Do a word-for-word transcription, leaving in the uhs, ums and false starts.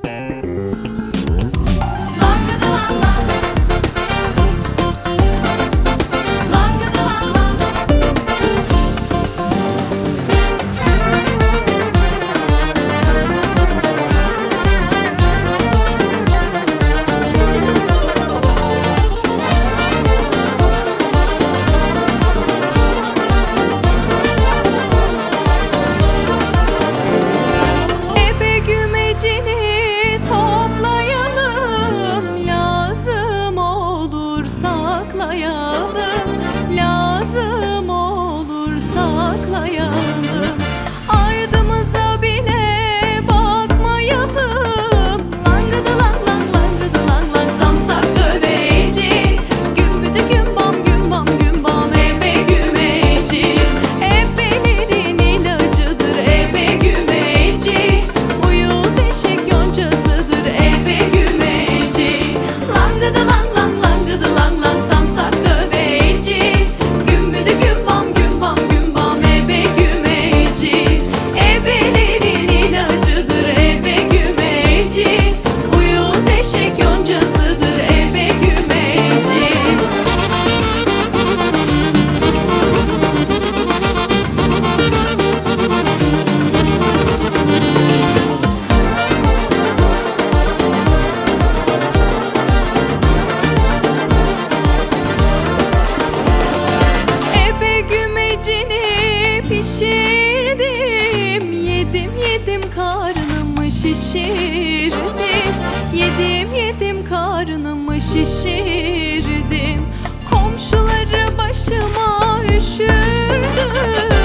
Lazım olur saklayalım, ardımıza bile bakmayalım. Langıdı lang lang langıdı lang lang, samsak döveci, gümbüdü gümbam gümbam gümbam, ebe gümeci. Ebelerin ilacıdır ebe gümeci, uyuz eşek yoncasıdır ebe gümeci. Langıdı lang lang langıdı lang lang, samsak döveci, gümbüdü gümbam gümbam gümbam, ebe gümeci. Ebelerin ilacıdır ebe gümeci, uyuz eşek yoncasıdır ebe gümeci. Ebe gümecini pişirdim, yedim yedim karnımı şişirdim. Yedim yedim karnımı şişirdim. Komşuları başıma üşürdü.